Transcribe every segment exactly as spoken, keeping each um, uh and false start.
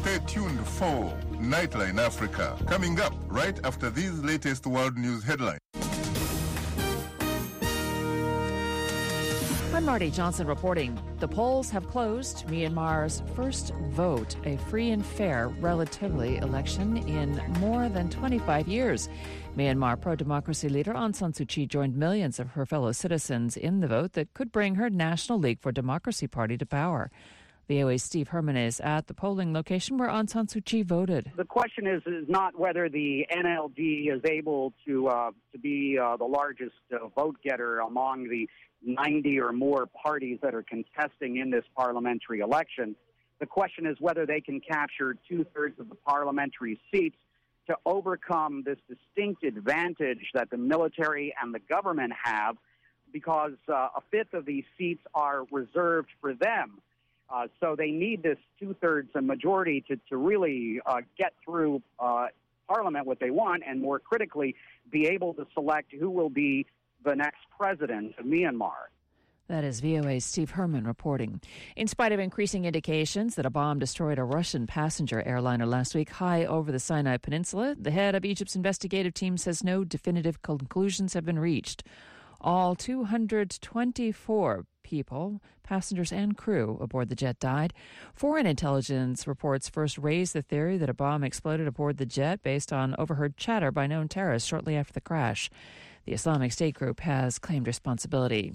Stay tuned for Nightline Africa, coming up right after these latest world news headlines. I'm Marty Johnson reporting. The polls have closed. Myanmar's first vote, a free and fair, relatively election in more than twenty-five years. Myanmar pro-democracy leader Aung San Suu Kyi joined millions of her fellow citizens in the vote that could bring her National League for Democracy party to power. V O A's Steve Herman is at the polling location where Aung San Suu Kyi voted. The question is is not whether the N L D is able to uh, to be uh, the largest uh, vote getter among the ninety or more parties that are contesting in this parliamentary election. The question is whether they can capture two-thirds of the parliamentary seats to overcome this distinct advantage that the military and the government have, because uh, a fifth of these seats are reserved for them. Uh, so they need this two-thirds majority to, to really uh, get through uh, Parliament what they want, and more critically, be able to select who will be the next president of Myanmar. That is V O A's Steve Herman reporting. In spite of increasing indications that a bomb destroyed a Russian passenger airliner last week high over the Sinai Peninsula, the head of Egypt's investigative team says no definitive conclusions have been reached. All two hundred twenty-four people, passengers and crew aboard the jet died. Foreign intelligence reports first raised the theory that a bomb exploded aboard the jet based on overheard chatter by known terrorists shortly after the crash. The Islamic State group has claimed responsibility.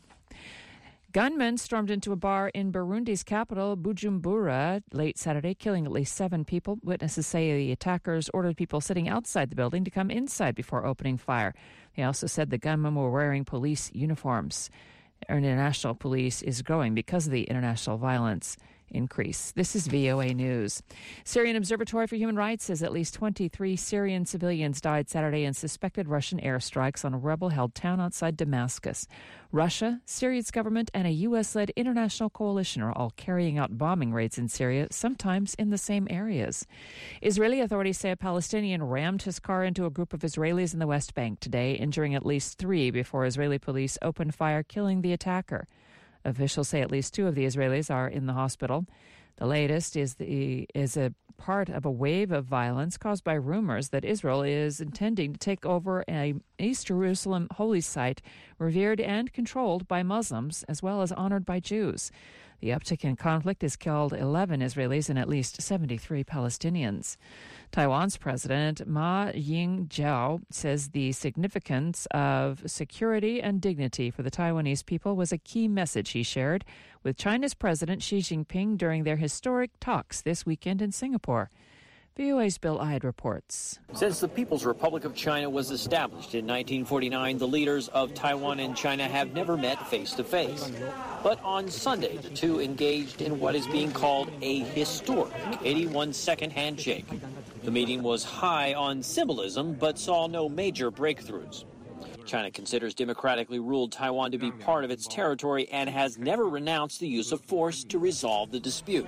Gunmen stormed into a bar in Burundi's capital, Bujumbura, late Saturday, killing at least seven people. Witnesses say the attackers ordered people sitting outside the building to come inside before opening fire. They also said the gunmen were wearing police uniforms. International police is growing because of the international violence increase. This is V O A News. Syrian Observatory for Human Rights says at least twenty-three Syrian civilians died Saturday in suspected Russian airstrikes on a rebel-held town outside Damascus. Russia, Syria's government, and a U S-led international coalition are all carrying out bombing raids in Syria, sometimes in the same areas. Israeli authorities say a Palestinian rammed his car into a group of Israelis in the West Bank today, injuring at least three before Israeli police opened fire, killing the attacker. Officials say at least two of the Israelis are in the hospital. The latest is the is a part of a wave of violence caused by rumors that Israel is intending to take over a East Jerusalem holy site revered and controlled by Muslims as well as honored by Jews. The uptick in conflict has killed eleven Israelis and at least seventy-three Palestinians. Taiwan's President Ma Ying-jeou says the significance of security and dignity for the Taiwanese people was a key message he shared with China's President Xi Jinping during their historic talks this weekend in Singapore. V O A's Bill Ide reports. Since the People's Republic of China was established in nineteen forty-nine, the leaders of Taiwan and China have never met face-to-face. But on Sunday, the two engaged in what is being called a historic eighty-one second handshake. The meeting was high on symbolism, but saw no major breakthroughs. China considers democratically ruled Taiwan to be part of its territory and has never renounced the use of force to resolve the dispute.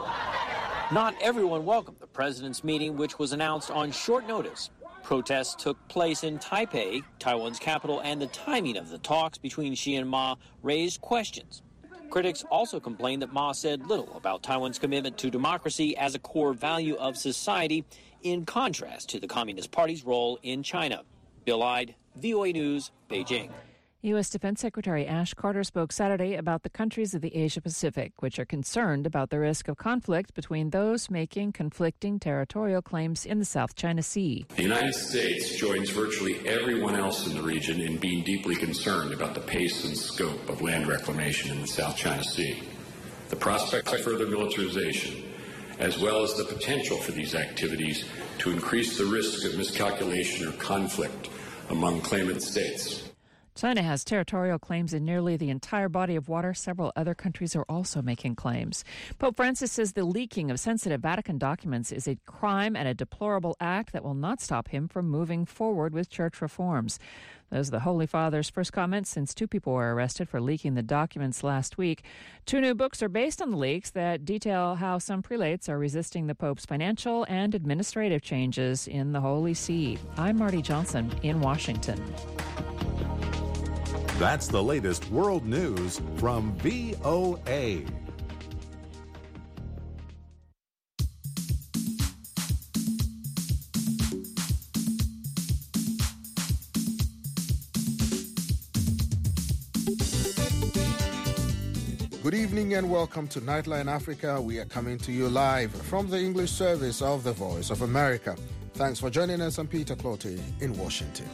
Not everyone welcomed the president's meeting, which was announced on short notice. Protests took place in Taipei, Taiwan's capital, and the timing of the talks between Xi and Ma raised questions. Critics also complained that Ma said little about Taiwan's commitment to democracy as a core value of society, in contrast to the Communist Party's role in China. Bill Ide, V O A News, Beijing. U S. Defense Secretary Ash Carter spoke Saturday about the countries of the Asia-Pacific, which are concerned about the risk of conflict between those making conflicting territorial claims in the South China Sea. The United States joins virtually everyone else in the region in being deeply concerned about the pace and scope of land reclamation in the South China Sea. The prospect of further militarization, as well as the potential for these activities to increase the risk of miscalculation or conflict among claimant states. China has territorial claims in nearly the entire body of water. Several other countries are also making claims. Pope Francis says the leaking of sensitive Vatican documents is a crime and a deplorable act that will not stop him from moving forward with church reforms. Those are the Holy Father's first comments since two people were arrested for leaking the documents last week. Two new books are based on the leaks that detail how some prelates are resisting the Pope's financial and administrative changes in the Holy See. I'm Marty Johnson in Washington. That's the latest world news from V O A. Good evening and welcome to Nightline Africa. We are coming to you live from the English service of the Voice of America. Thanks for joining us. I'm Peter Clottey in Washington.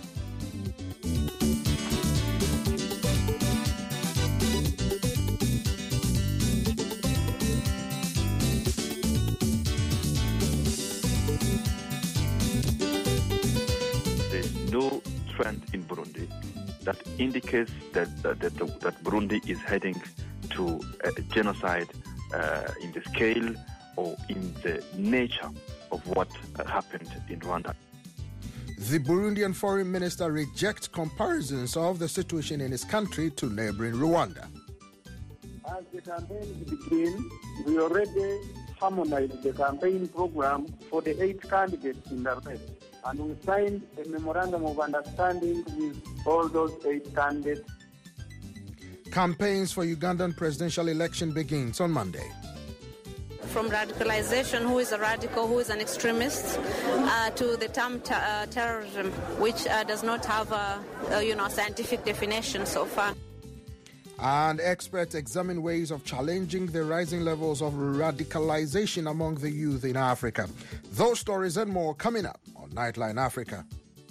There's no trend in Burundi that indicates that, that, that, that Burundi is heading to a genocide uh, in the scale or in the nature of what uh, happened in Rwanda. The Burundian foreign minister rejects comparisons of the situation in his country to neighboring Rwanda. As the campaign begins, we already harmonized the campaign program for the eight candidates in the race, and we signed a memorandum of understanding with all those eight candidates. Campaigns for Ugandan presidential election begins on Monday. From radicalization, who is a radical, who is an extremist, uh, to the term ter- uh, terrorism, which uh, does not have a, a you know scientific definition so far. And experts examine ways of challenging the rising levels of radicalization among the youth in Africa. Those stories and more coming up on Nightline Africa.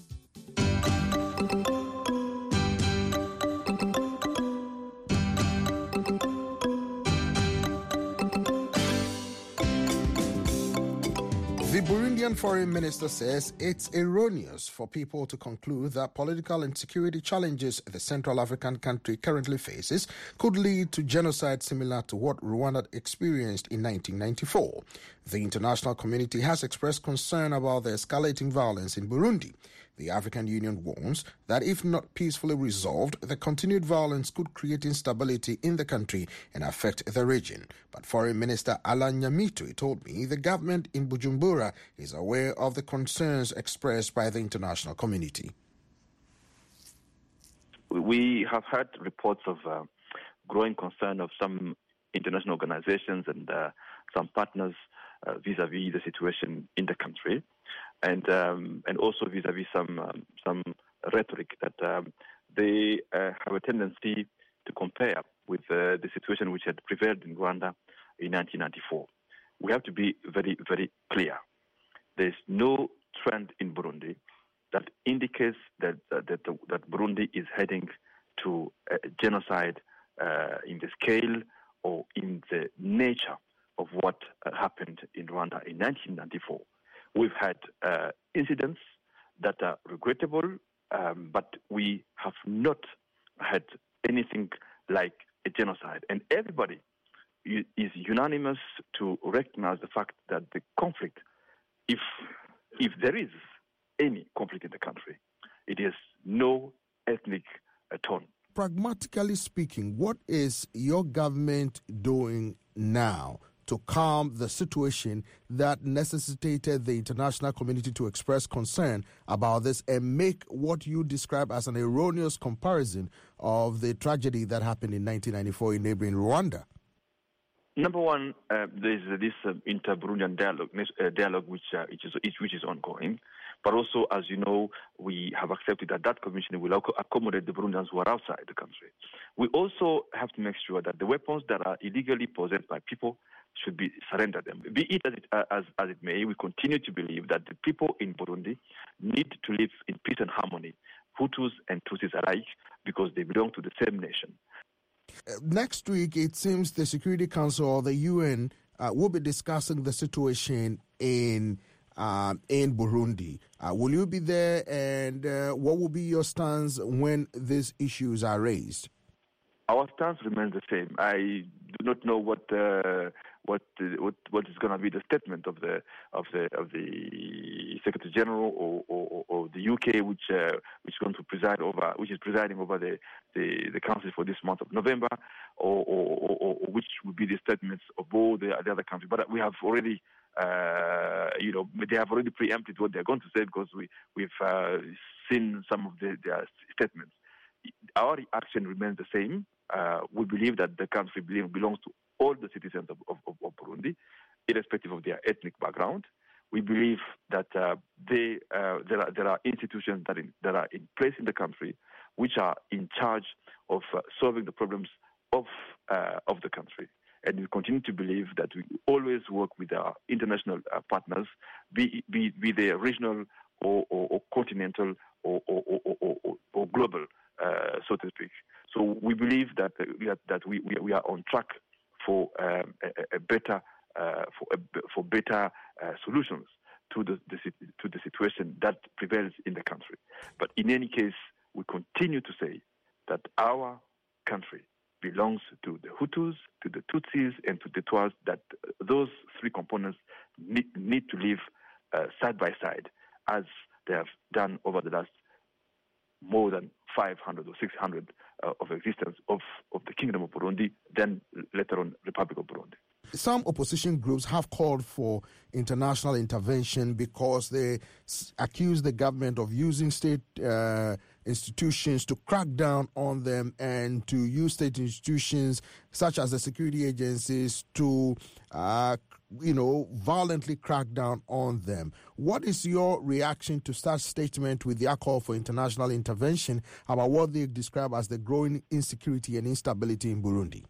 The Burundian foreign minister says it's erroneous for people to conclude that political and security challenges the Central African country currently faces could lead to genocide similar to what Rwanda experienced in nineteen ninety-four. The international community has expressed concern about the escalating violence in Burundi. The African Union warns that if not peacefully resolved, the continued violence could create instability in the country and affect the region. But Foreign Minister Alan Nyamitwe told me the government in Bujumbura is aware of the concerns expressed by the international community. We have heard reports of uh, growing concern of some international organizations and uh, some partners uh, vis-à-vis the situation in the country. And um, and also vis-à-vis some um, some rhetoric that um, they uh, have a tendency to compare with uh, the situation which had prevailed in Rwanda in nineteen ninety-four. We have to be very, very clear. There's no trend in Burundi that indicates that uh, that, the, that Burundi is heading to a genocide uh, in the scale or in the nature of what uh, happened in Rwanda in nineteen ninety-four. We've had uh, incidents that are regrettable, um, but we have not had anything like a genocide. And everybody is unanimous to recognize the fact that the conflict, if if there is any conflict in the country, it is no ethnic uh, tone. Pragmatically speaking, what is your government doing now to calm the situation that necessitated the international community to express concern about this and make what you describe as an erroneous comparison of the tragedy that happened in nineteen ninety-four in neighboring Rwanda? Number one, uh, there's uh, this uh, inter-Burundian dialogue, uh, dialogue which, uh, which, is, which is ongoing. But also, as you know, we have accepted that that commission will accommodate the Burundians who are outside the country. We also have to make sure that the weapons that are illegally possessed by people should be surrendered them. Be it as it, uh, as, as it may, we continue to believe that the people in Burundi need to live in peace and harmony, Hutus and Tutsis alike, because they belong to the same nation. Uh, next week, it seems the Security Council or the U N uh, will be discussing the situation in um, in Burundi. Uh, will you be there, and uh, what will be your stance when these issues are raised? Our stance remains the same. I do not know what uh, what, uh, what what is going to be the statement of the of the of the Secretary General or, or, or the U K, which uh, which is going to preside over, which is presiding over the, the, the council for this month of November, or, or, or, or which would be the statements of all the, the other countries. But we have already, uh, you know, they have already preempted what they're going to say because we we've uh, seen some of the, their statements. Our reaction remains the same. Uh, we believe that the country belongs to all the citizens of, of, of Burundi, irrespective of their ethnic background. We believe that uh, they, uh, there, are, there are institutions that, in, that are in place in the country which are in charge of uh, solving the problems of uh, of the country. And we continue to believe that we always work with our international uh, partners, be, be, be they regional or, or, or continental or, or, or, or, or, or global, uh, so to speak. So we believe that uh, that, that we, we, we are on track for um, a, a better uh, for a, for better uh, solutions to the, the to the situation that prevails in the country. But in any case, we continue to say that our country belongs to the Hutus, to the Tutsis, and to the Twas, that those three components need, need to live uh, side by side, as they have done over the last more than five hundred or six hundred uh, of existence of, of the Kingdom of Burundi, then later on Republic of Burundi. Some opposition groups have called for international intervention because they s- accuse the government of using state uh, institutions to crack down on them and to use state institutions such as the security agencies to, uh, you know, violently crack down on them. What is your reaction to such statement with their call for international intervention about what they describe as the growing insecurity and instability in Burundi?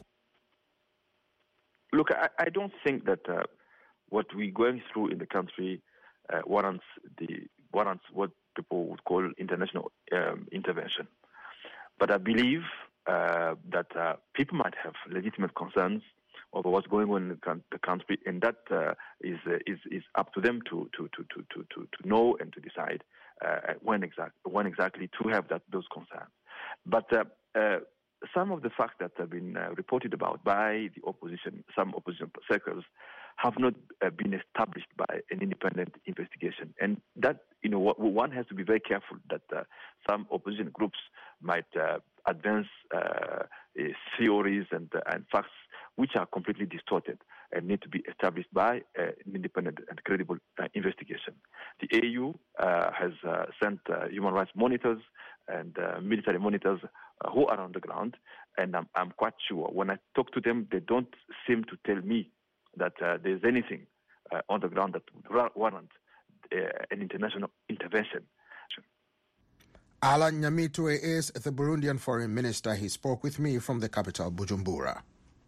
Look, I, I don't think that uh, what we're going through in the country uh, warrants the warrants what people would call international um, intervention. But I believe uh, that uh, people might have legitimate concerns over what's going on in the country, and that uh, is, uh, is is up to them to to to to to, to know and to decide uh, when exact when exactly to have that those concerns. But uh, uh, some of the facts that have been uh, reported about by the opposition, some opposition circles, have not uh, been established by an independent investigation. And that, you know, one has to be very careful that uh, some opposition groups might uh, advance uh, theories and, uh, and facts which are completely distorted and need to be established by uh, an independent and credible uh, investigation. The A U uh, has uh, sent uh, human rights monitors and uh, military monitors uh, who are on the ground, and I'm, I'm quite sure when I talk to them, they don't seem to tell me that uh, there's anything uh, on the ground that would warrant uh, an international intervention. Alan Nyamitwe is the Burundian foreign minister. He spoke with me from the capital, Bujumbura.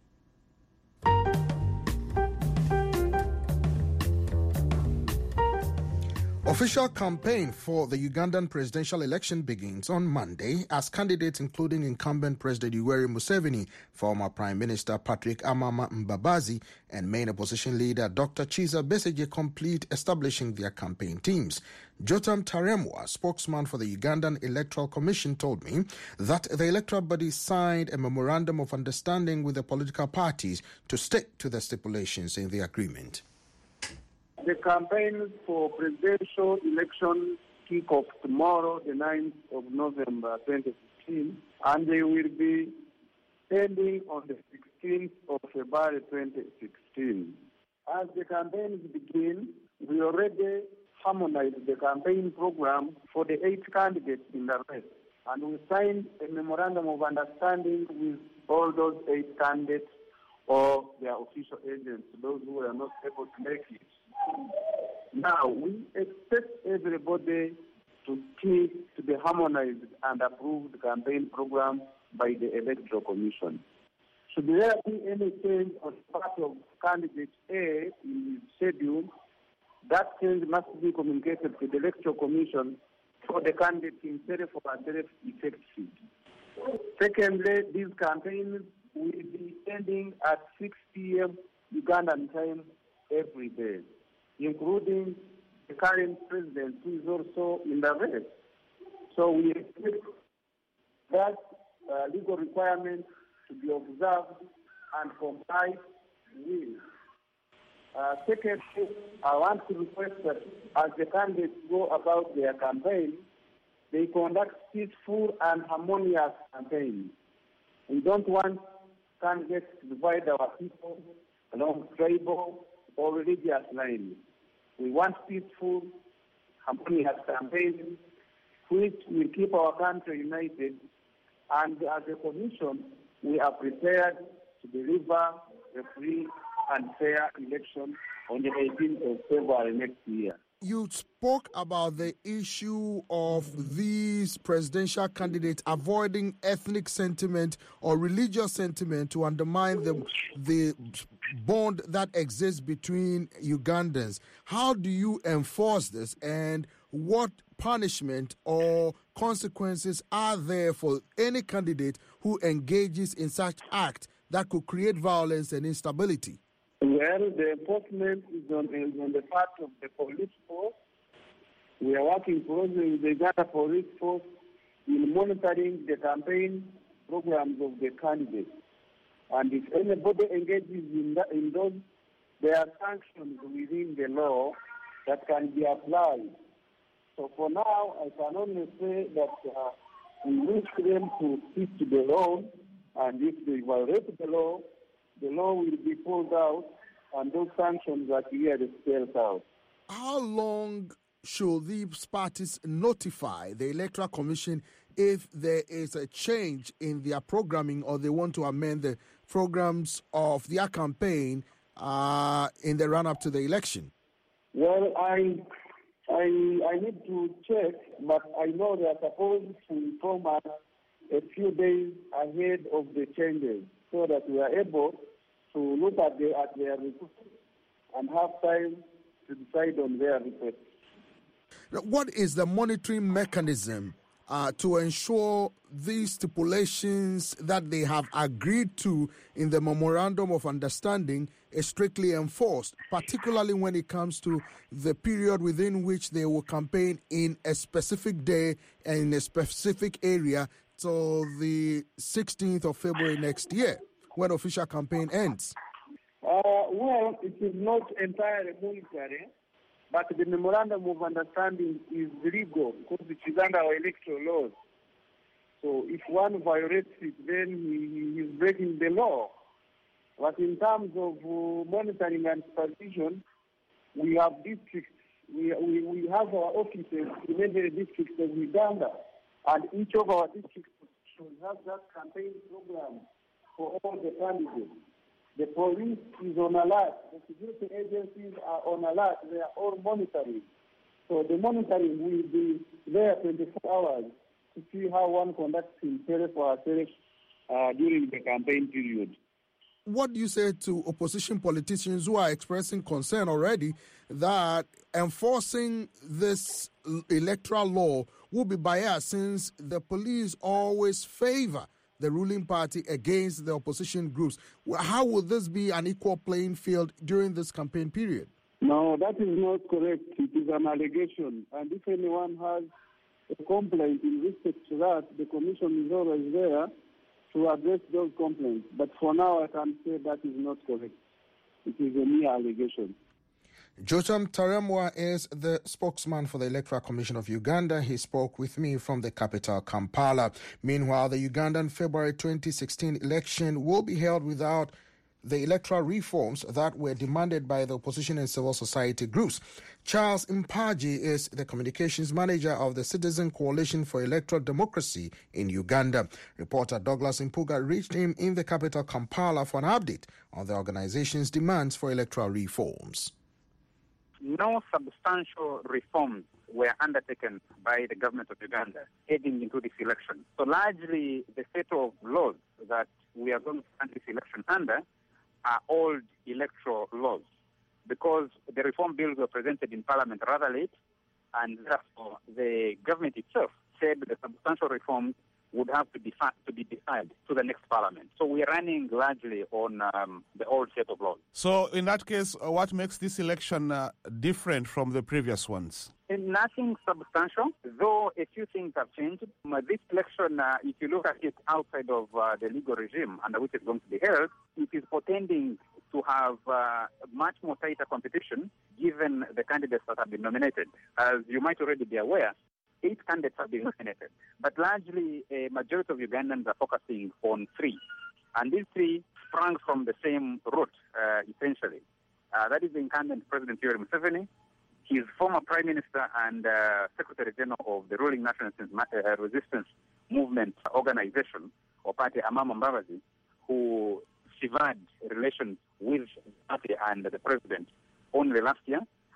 Official campaign for the Ugandan presidential election begins on Monday as candidates including incumbent President Yoweri Museveni, former Prime Minister Patrick Amama Mbabazi, and main opposition leader Doctor Chiza Besigye complete establishing their campaign teams. Jotam Taremwa, spokesman for the Ugandan Electoral Commission, told me that the electoral body signed a memorandum of understanding with the political parties to stick to the stipulations in the agreement. The campaign for presidential elections kick off tomorrow, the ninth of November twenty sixteen, and they will be ending on the sixteenth of February twenty sixteen. As the campaigns begin, we already harmonized the campaign program for the eight candidates in the race, and we signed a memorandum of understanding with all those eight candidates or their official agents, those who were not able to make it. Now, we expect everybody to keep to the harmonized and approved campaign program by the Electoral Commission. Should there be any change on the part of candidate A in his schedule, that change must be communicated to the Electoral Commission for the candidate himself or herself effective. Secondly, these campaigns will be ending at six p.m. Ugandan time every day, including the current president, who is also in the race. So we expect that uh, legal requirements to be observed and complied with. Uh, secondly, I want to request that as the candidates go about their campaign, they conduct peaceful and harmonious campaigns. We don't want candidates to divide our people along tribal or religious lines. We want peaceful, harmonious campaigns which will keep our country united, and as a commission, we are prepared to deliver a free and fair election on the eighteenth of February next year. you spoke about the issue of these presidential candidates avoiding ethnic sentiment or religious sentiment to undermine the, the bond that exists between Ugandans. How do you enforce this, and what punishment or consequences are there for any candidate who engages in such act that could create violence and instability? Well, the enforcement is on, is on the part of the police force. We are working closely with the Uganda police force in monitoring the campaign programs of the candidates. And if anybody engages in, that, in those, there are sanctions within the law that can be applied. So for now, I can only say that uh, we wish them to stick to the law, and if they violate the law, the law will be pulled out, and those sanctions are clearly spelled out. How long should these parties notify the Electoral Commission if there is a change in their programming or they want to amend the programs of their campaign uh, in the run-up to the election? Well, I, I, I need to check, but I know they are supposed to inform us a few days ahead of the changes so that we are able to look at, the, at their requests and have time to decide on their requests. What is the monitoring mechanism uh, to ensure these stipulations that they have agreed to in the Memorandum of Understanding is strictly enforced, particularly when it comes to the period within which they will campaign in a specific day and in a specific area till the sixteenth of February next year, when official campaign ends? Uh, well, it is not entirely monetary, but the Memorandum of Understanding is legal because it is under our electoral laws. So if one violates it, then he, he is breaking the law. But in terms of uh, monitoring and supervision, we have districts. We, we, we have our offices in every district of Uganda, and each of our districts should have that campaign program for all the candidates. The police is on alert. The security agencies are on alert. They are all monitoring. So the monitoring will be there twenty-four hours to see how one conducts himself or herself uh, during the campaign period. What do you say to opposition politicians who are expressing concern already that enforcing this electoral law will be biased, since the police always favor the ruling party against the opposition groups? How will this be an equal playing field during this campaign period? No, that is not correct. It is an allegation. And if anyone has a complaint in respect to that, the commission is always there to address those complaints. But for now, I can say that is not correct. It is a mere allegation. Jotam Taremwa is the spokesman for the Electoral Commission of Uganda. He spoke with me from the capital, Kampala. Meanwhile, the Ugandan February twenty sixteen election will be held without the electoral reforms that were demanded by the opposition and civil society groups. Charles Mpaji is the communications manager of the Citizen Coalition for Electoral Democracy in Uganda. Reporter Douglas Impuga reached him in the capital, Kampala, for an update on the organization's demands for electoral reforms. No substantial reforms were undertaken by the government of Uganda heading into this election. So largely the set of laws that we are going to stand this election under are old electoral laws, because the reform bills were presented in Parliament rather late, and therefore the government itself said the substantial reforms would have to be, to be decided to the next Parliament. So we're running largely on um, the old set of laws. So in that case, uh, what makes this election uh, different from the previous ones? And nothing substantial, though a few things have changed. Um, this election, uh, if you look at it outside of uh, the legal regime under which it's going to be held, it is portending to have uh, much more tighter competition given the candidates that have been nominated. As you might already be aware, eight candidates have been nominated, but largely a majority of Ugandans are focusing on three. And these three sprang from the same root, uh, essentially. Uh, that is the incumbent President Yoweri Museveni, his former Prime Minister and uh, Secretary General of the ruling National Resistance Movement Organization, or party, Amama Mbabazi, who severed relations with the party and the President only last year,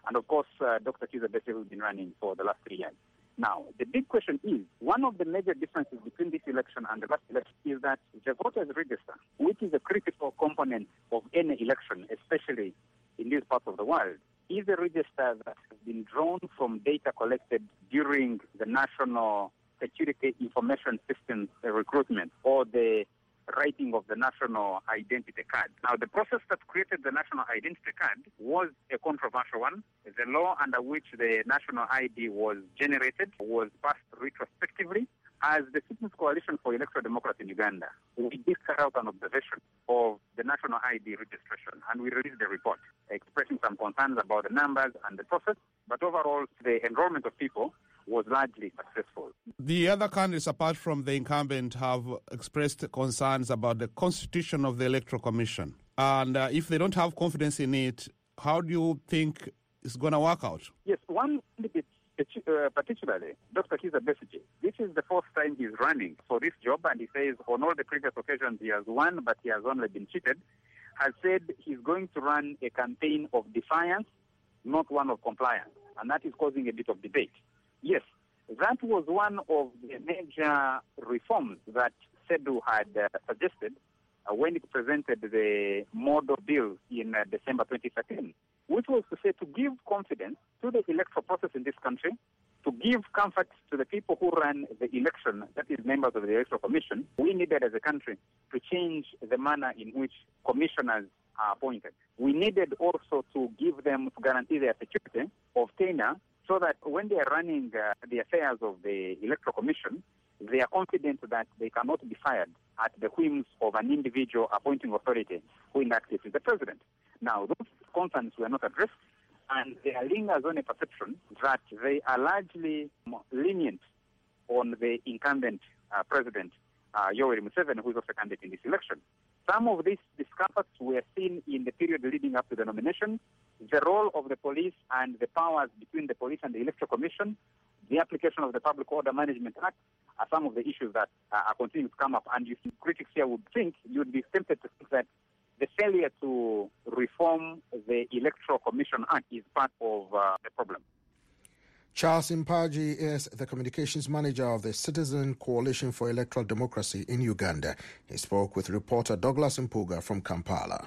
And of course, uh, Doctor Kizza Besigye, who's been running for the last three years. Now, the big question is, one of the major differences between this election and the last election is that the voters register, which is a critical component of any election, especially in these parts of the world, is a register that has been drawn from data collected during the National Security Information Systems recruitment, or the writing of the National Identity Card. Now, the process that created the National Identity Card was a controversial one. The law under which the National I D was generated was passed retrospectively. As the Citizens Coalition for Electoral Democracy in Uganda, we did carry out an observation of the National I D registration, and we released a report expressing some concerns about the numbers and the process, but overall, the enrollment of people was largely successful. The other candidates, apart from the incumbent, have expressed concerns about the constitution of the Electoral Commission. And uh, if they don't have confidence in it, how do you think it's going to work out? Yes, one candidate, uh, particularly Doctor Kizza Besigye, this is the first time he's running for this job, and he says on all the previous occasions he has won, but he has only been cheated, has said he's going to run a campaign of defiance, not one of compliance, and that is causing a bit of debate. Yes, that was one of the major reforms that SEDU had uh, suggested uh, when it presented the model bill in uh, December twenty thirteen, which was to say to give confidence to the electoral process in this country, to give comfort to the people who run the election, that is members of the Electoral Commission. We needed as a country to change the manner in which commissioners are appointed. We needed also to give them, to guarantee their security of tenure, so that when they are running uh, the affairs of the Electoral Commission, they are confident that they cannot be fired at the whims of an individual appointing authority, who in that case is the president. Now, those concerns were not addressed, and there lingers on a perception that they are largely lenient on the incumbent uh, president, uh, Yoweri Museveni, who is also a candidate in this election. Some of these discomforts were seen in the period leading up to the nomination. The role of the police and the powers between the police and the Electoral Commission, the application of the Public Order Management Act are some of the issues that uh, are continuing to come up. And you, critics here would think, you'd be tempted to think that the failure to reform the Electoral Commission Act is part of uh, the problem. Charles Mpaji is the communications manager of the Citizen Coalition for Electoral Democracy in Uganda. He spoke with reporter Douglas Mpuga from Kampala.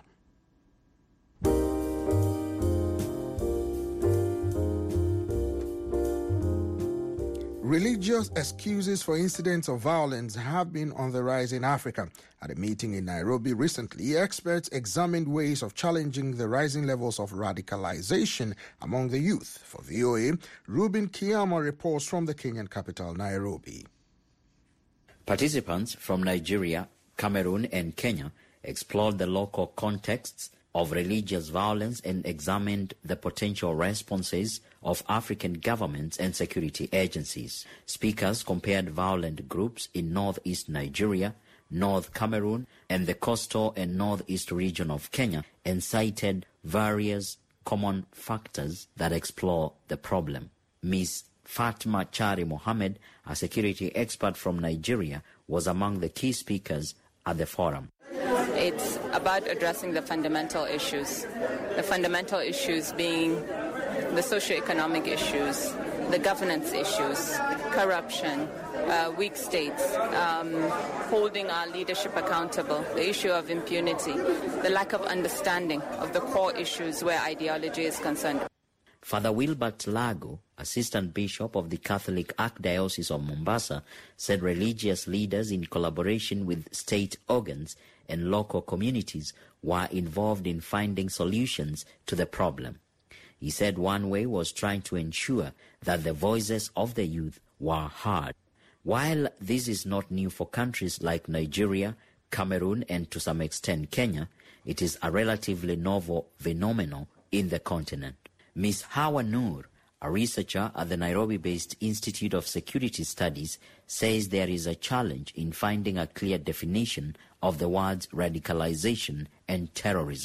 Religious excuses for incidents of violence have been on the rise in Africa. At a meeting in Nairobi recently, experts examined ways of challenging the rising levels of radicalization among the youth. For V O A, Ruben Kiyama reports from the Kenyan capital, Nairobi. Participants from Nigeria, Cameroon and Kenya explored the local contexts of religious violence and examined the potential responses of African governments and security agencies. Speakers compared violent groups in northeast Nigeria, North Cameroon, and the coastal and northeast region of Kenya, and cited various common factors that explore the problem. Miz Fatma Chari Mohammed, a security expert from Nigeria, was among the key speakers at the forum. It's about addressing the fundamental issues, the fundamental issues being the socioeconomic issues, the governance issues, corruption, uh, weak states, um, holding our leadership accountable, the issue of impunity, the lack of understanding of the core issues where ideology is concerned. Father Wilbert Lago, Assistant Bishop of the Catholic Archdiocese of Mombasa, said religious leaders in collaboration with state organs and local communities were involved in finding solutions to the problem. He said one way was trying to ensure that the voices of the youth were heard. While this is not new for countries like Nigeria, Cameroon, and to some extent Kenya, it is a relatively novel phenomenon in the continent. Miz Hawa Noor, a researcher at the Nairobi-based Institute of Security Studies, says there is a challenge in finding a clear definition of the words radicalization and terrorism.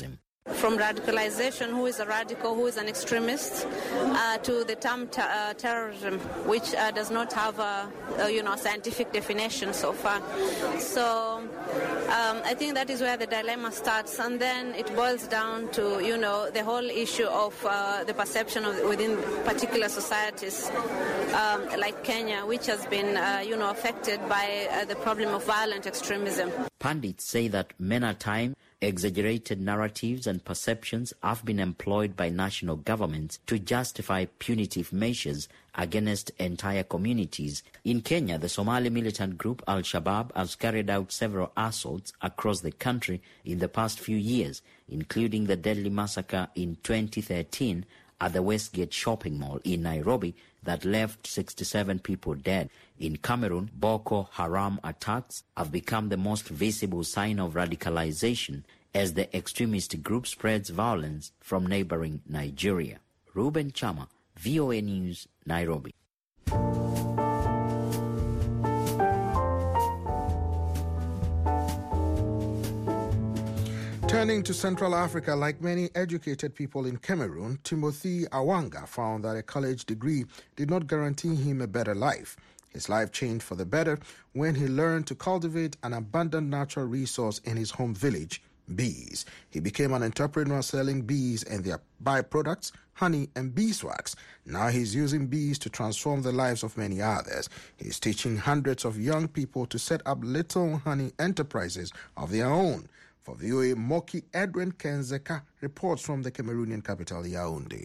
from radicalization, who is a radical, who is an extremist, uh, to the term ter- uh, terrorism, which uh, does not have a, a you know scientific definition so far. So um, I think that is where the dilemma starts, and then it boils down to you know the whole issue of uh, the perception of within particular societies, um, like Kenya, which has been uh, you know affected by uh, the problem of violent extremism. Pundits say that many times exaggerated narratives and perceptions have been employed by national governments to justify punitive measures against entire communities. In Kenya, the Somali militant group Al-Shabaab has carried out several assaults across the country in the past few years, including the deadly massacre in twenty thirteen at the Westgate shopping mall in Nairobi that left sixty-seven people dead. In Cameroon, Boko Haram attacks have become the most visible sign of radicalization as the extremist group spreads violence from neighboring Nigeria. Ruben Chama, V O A News, Nairobi. Turning to Central Africa, like many educated people in Cameroon, Timothy Awanga found that a college degree did not guarantee him a better life. His life changed for the better when he learned to cultivate an abundant natural resource in his home village, bees. He became an entrepreneur selling bees and their byproducts, honey and beeswax. Now he's using bees to transform the lives of many others. He's teaching hundreds of young people to set up little honey enterprises of their own. For V O A, Moki Edwin Kenzeka reports from the Cameroonian capital, Yaoundé.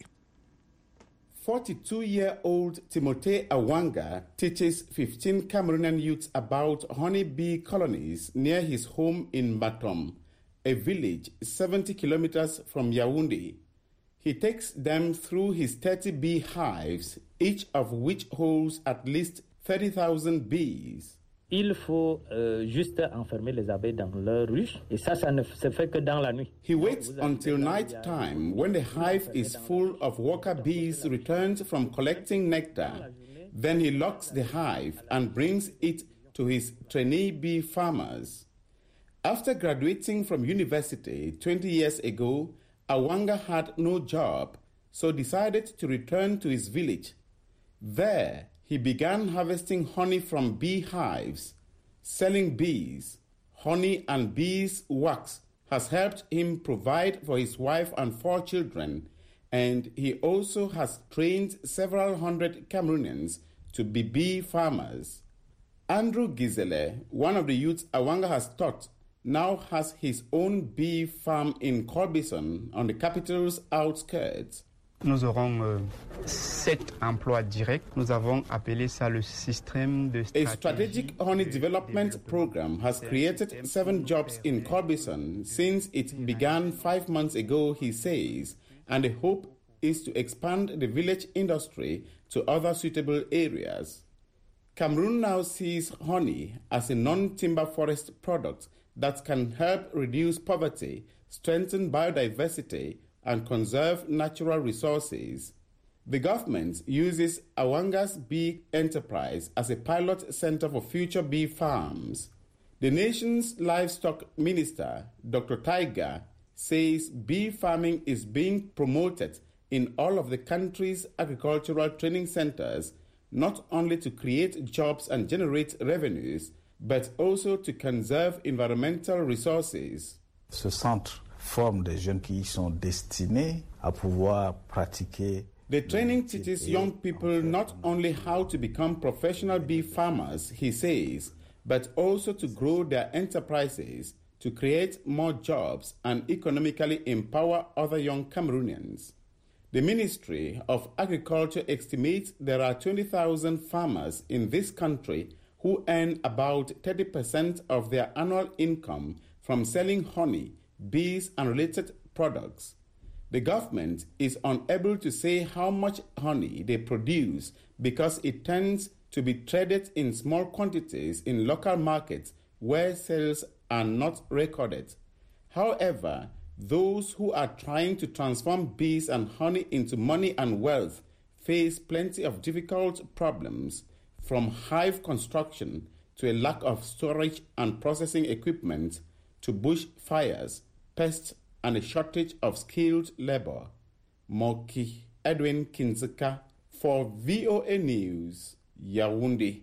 forty-two-year-old Timothée Awanga teaches fifteen Cameroonian youths about honeybee colonies near his home in Matom, a village seventy kilometers from Yaoundé. He takes them through his thirty bee hives, each of which holds at least thirty thousand bees. Il faut euh, juste enfermer les abeilles dans leur ruche, et ça, ça ne se fait que dans la nuit. He waits until night time when the hive is full of worker bees returned from collecting nectar. Then he locks the hive and brings it to his trainee bee farmers. After graduating from university twenty years ago, Awanga had no job, so decided to return to his village. There, he began harvesting honey from bee hives. Selling bees, honey and beeswax has helped him provide for his wife and four children, and he also has trained several hundred Cameroonians to be bee farmers. Andrew Gizele, one of the youths Awanga has taught, now has his own bee farm in Corbison on the capital's outskirts. Nous aurons euh, sept emplois directs. Nous avons appelé ça le système de stratégie. A strategic honey development program has created seven jobs in Corbison since it began five months ago, he says, and the hope is to expand the village industry to other suitable areas. Cameroon now sees honey as a non-timber forest product that can help reduce poverty, strengthen biodiversity, and conserve natural resources. The government uses Awanga's bee enterprise as a pilot center for future bee farms. The nation's livestock minister, Doctor Taiga, says bee farming is being promoted in all of the country's agricultural training centers, not only to create jobs and generate revenues, but also to conserve environmental resources. Ce centre forme des jeunes qui sont destinés à pouvoir pratiquer. The training teaches young people not only how to become professional bee farmers, he says, but also to grow their enterprises, to create more jobs and economically empower other young Cameroonians. The Ministry of Agriculture estimates there are twenty thousand farmers in this country who earn about thirty percent of their annual income from selling honey, bees and related products. The government is unable to say how much honey they produce because it tends to be traded in small quantities in local markets where sales are not recorded. However, those who are trying to transform bees and honey into money and wealth face plenty of difficult problems, from hive construction to a lack of storage and processing equipment to bush fires, pests and a shortage of skilled labor. Moki Edwin Kinzika for V O A News, Yaoundé.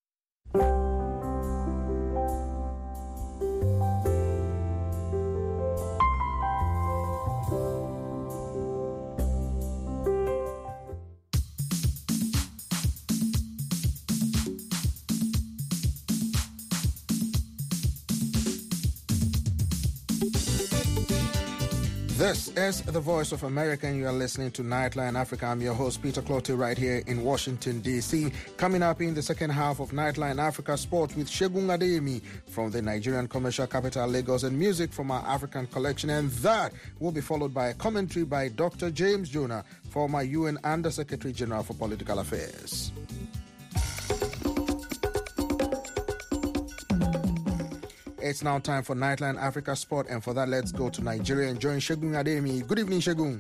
This is the Voice of America, and you are listening to Nightline Africa. I'm your host, Peter Clottey, right here in Washington, D C Coming up in the second half of Nightline Africa Sport with Segun Adeyemi from the Nigerian commercial capital, Lagos, and music from our African collection. And that will be followed by a commentary by Doctor James Jonah, former U N Under Secretary General for Political Affairs. It's now time for Nightline Africa Sport, and for that, let's go to Nigeria and join Segun Adeyemi. Good evening, Segun.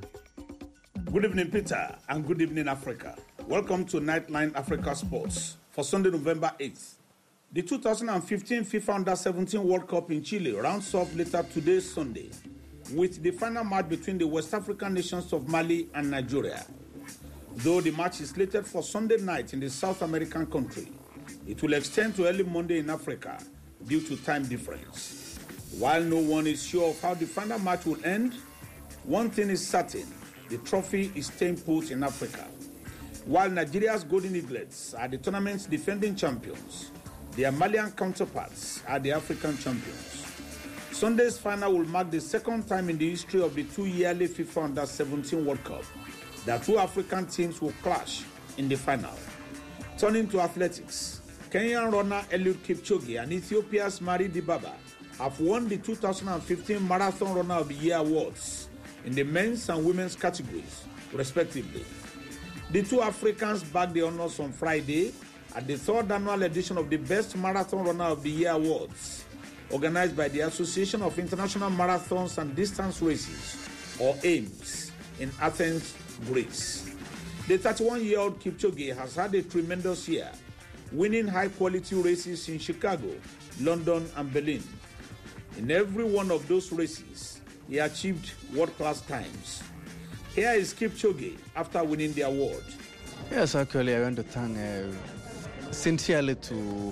Good evening, Peter, and good evening, Africa. Welcome to Nightline Africa Sports for Sunday, November eighth. The two thousand fifteen FIFA Under seventeen World Cup in Chile rounds off later today, Sunday, with the final match between the West African nations of Mali and Nigeria. Though the match is slated for Sunday night in the South American country, it will extend to early Monday in Africa due to time difference. While no one is sure of how the final match will end, one thing is certain: the trophy is staying put in Africa. While Nigeria's Golden Eaglets are the tournament's defending champions, their Malian counterparts are the African champions. Sunday's final will mark the second time in the history of the two-yearly FIFA Under seventeen World Cup that two African teams will clash in the final. Turning to athletics, Kenyan runner Eliud Kipchoge and Ethiopia's Mari Dibaba have won the two thousand fifteen Marathon Runner of the Year awards in the men's and women's categories, respectively. The two Africans bagged the honors on Friday at the third annual edition of the Best Marathon Runner of the Year awards, organized by the Association of International Marathons and Distance Races, or A I M S, in Athens, Greece. The thirty-one-year-old Kipchoge has had a tremendous year, winning high-quality races in Chicago, London, and Berlin. In every one of those races, he achieved world-class times. Here is Kipchoge after winning the award. Yes, actually, I want to thank uh, sincerely to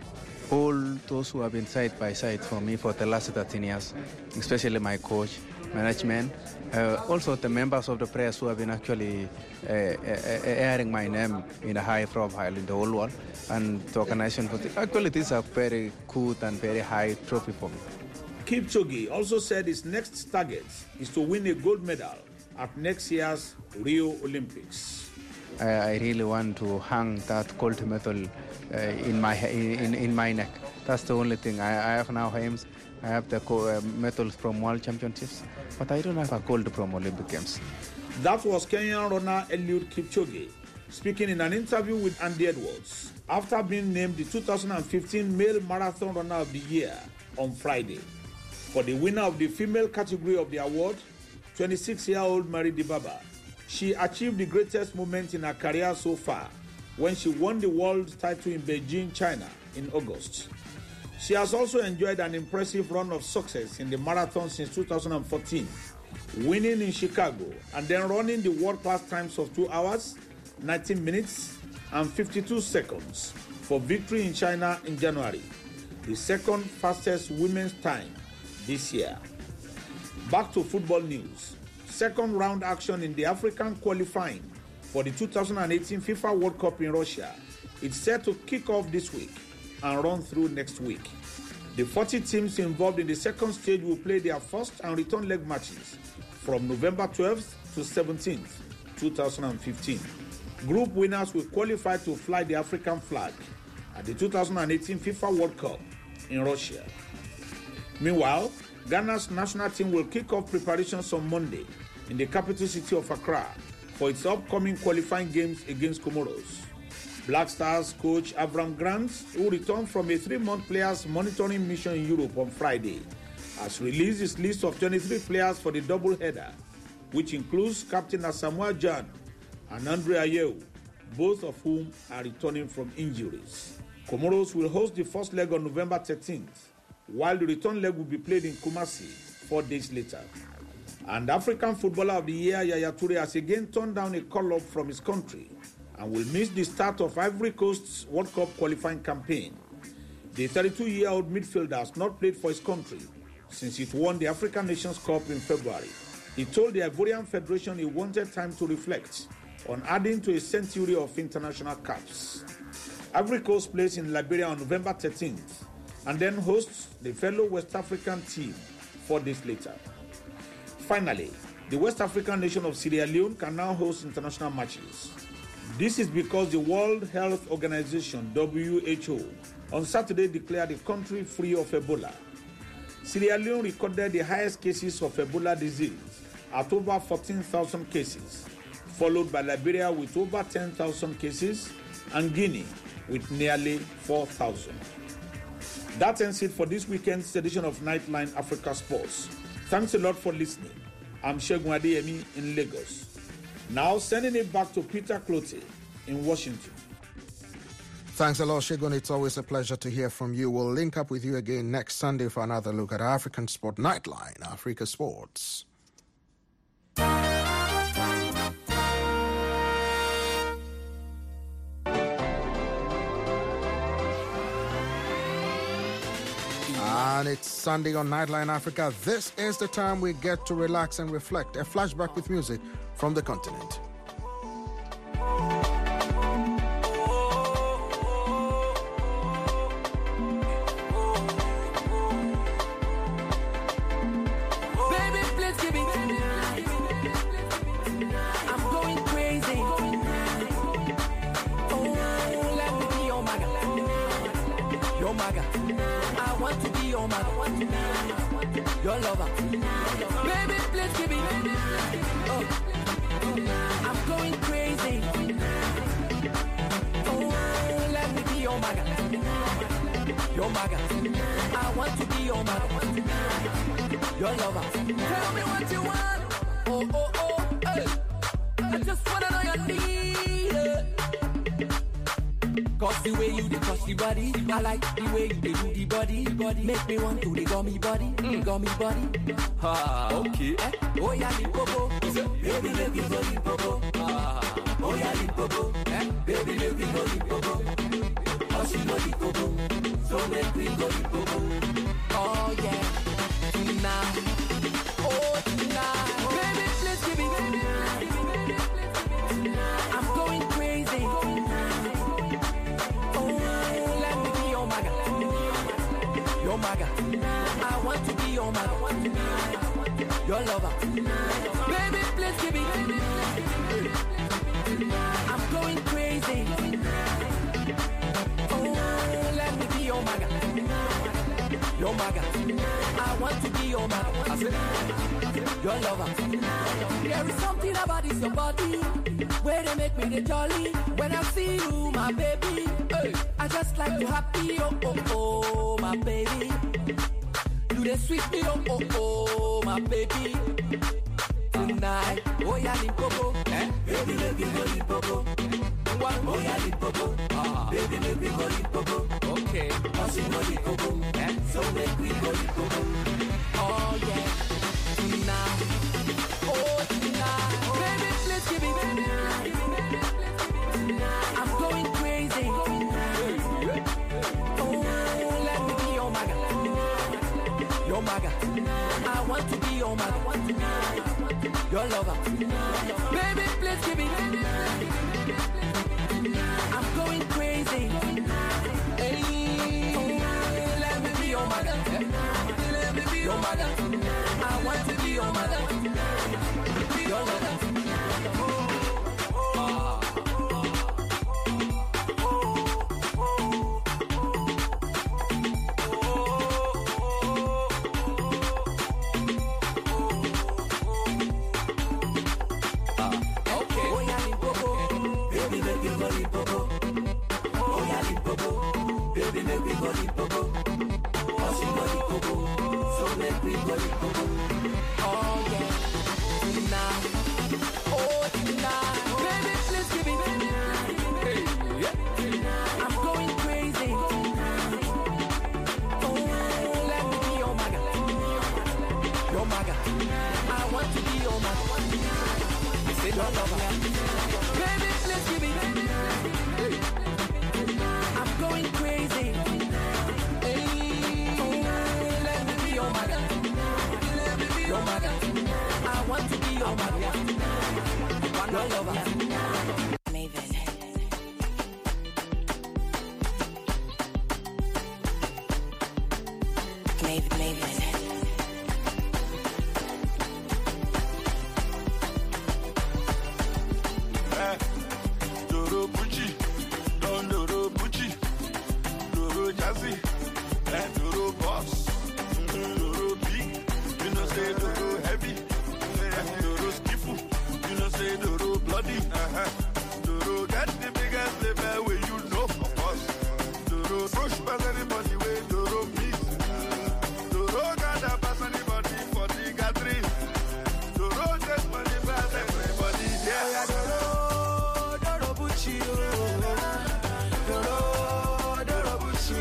all those who have been side by side for me for the last thirteen years, especially my coach, management, uh, also the members of the press who have been actually uh, uh, airing my name in a high profile in the whole world, and the organization. For the, actually, this is a very good and very high trophy for me. Kipchoge also said his next target is to win a gold medal at next year's Rio Olympics. I, I really want to hang that gold medal uh, in my in, in my neck. That's the only thing. I, I have now aims. I have the uh, medals from World Championships, but I don't have a gold from Olympic Games. That was Kenyan runner Eliud Kipchoge speaking in an interview with Andy Edwards after being named the two thousand fifteen Male Marathon Runner of the Year on Friday. For the winner of the female category of the award, twenty-six-year-old Mari Dibaba, she achieved the greatest moment in her career so far when she won the world title in Beijing, China in August. She has also enjoyed an impressive run of success in the marathon since two thousand fourteen, winning in Chicago and then running the world-class times of two hours, nineteen minutes, and fifty-two seconds for victory in China in January, the second fastest women's time this year. Back to football news. Second round action in the African qualifying for the two thousand eighteen FIFA World Cup in Russia is set to kick off this week and run through next week. The forty teams involved in the second stage will play their first and return leg matches from November twelfth to seventeenth, two thousand fifteen. Group winners will qualify to fly the African flag at the two thousand eighteen FIFA World Cup in Russia. Meanwhile, Ghana's national team will kick off preparations on Monday in the capital city of Accra for its upcoming qualifying games against Comoros. Black Stars coach Avram Grant, who returned from a three-month players monitoring mission in Europe on Friday, has released his list of twenty-three players for the doubleheader, which includes Captain Asamoah Gyan and Andre Ayew, both of whom are returning from injuries. Comoros will host the first leg on November thirteenth, while the return leg will be played in Kumasi four days later. And African Footballer of the Year, Yaya Toure, has again turned down a call-up from his country and will miss the start of Ivory Coast's World Cup qualifying campaign. The thirty-two-year-old midfielder has not played for his country since it won the African Nations Cup in February. He told the Ivorian Federation he wanted time to reflect on adding to a century of international caps. Ivory Coast plays in Liberia on November thirteenth and then hosts the fellow West African team four days later. Finally, the West African nation of Sierra Leone can now host international matches. This is because the World Health Organization, W H O, on Saturday declared the country free of Ebola. Sierra Leone recorded the highest cases of Ebola disease at over fourteen thousand cases, followed by Liberia with over ten thousand cases and Guinea with nearly four thousand. That ends it for this weekend's edition of Nightline Africa Sports. Thanks a lot for listening. I'm Segun Adeyemi in Lagos. Now sending it back to Peter Clote in Washington. Thanks a lot, Segun. It's always a pleasure to hear from you. We'll link up with you again next Sunday for another look at African Sport Nightline, Africa Sports. And it's Sunday on Nightline Africa. This is the time we get to relax and reflect. A flashback with music from the continent. Baby, please give me. I'm going crazy. Oh, let me be your maga. Your maga. I want to be your man, your lover. Baby, please give me. Oh, I'm going crazy. Oh, let me be your maga, your maga. I want to be your man, your lover. Tell me what you want. Oh, oh, oh, hey. I just wanna know your need. Cause the way you dey touch the body, I like the way you dey do the body, body. Make me want to the gummy body, mm. gummy body. Ah, okay. Eh? Oh yeah, the popo. Baby, let me go the popo. Ah, oh yeah, the popo. Eh? Baby, let me go the popo. Oh, she go the popo. So make me go the popo. Oh yeah, tonight. Oh tonight. Baby, please give me. I'm going crazy. Your maga, I want to be your maga, your lover. Baby, please give me. I'm going crazy. Oh, let me be your maga, your maga. I want to be your maga, your lover. There is something about this your body where they make me the jolly. When I see you, my baby, hey, I just like to happy. Oh, oh, oh, my baby. You the sweet me, oh, oh, oh, my baby. Tonight, oh yeah, Limpopo, eh? Baby, let me go Limpopo. Oh yeah, Limpopo, ah, baby, let me go Limpopo. Okay, oh she go Limpopo, eh? So make we go Limpopo. Oh yeah, tonight, oh tonight, baby, please give me. I'm going crazy. Oh, let me be your maga, your maga. I want to be your maga, your lover. Baby, please give me. I'm going crazy. Hey, oh, let me be your maga, let me be your maga. I want to be your maga, your lover. I want to your lover. Baby, please give it. I'm going crazy. Hey, oh, let me be your mother. Let me be your mother. I want to be your mother. Your lover. Maven. Maven, Maven. Eh, Doro Pucci, Don Doro Pucci, Doro Jazzy, eh, Doro Boss, Doro Big, you know say Doro Heavy, eh, Doro Skiffle, you know say Doro Bloody, uh-huh. Doro get the biggest level where you know of us. Doro push past anybody where Doro meet. Doro got that pass anybody for the gathering. Doro just money pass everybody, yeah. Doro, Doro Bucci, Doro, Doro Bucci,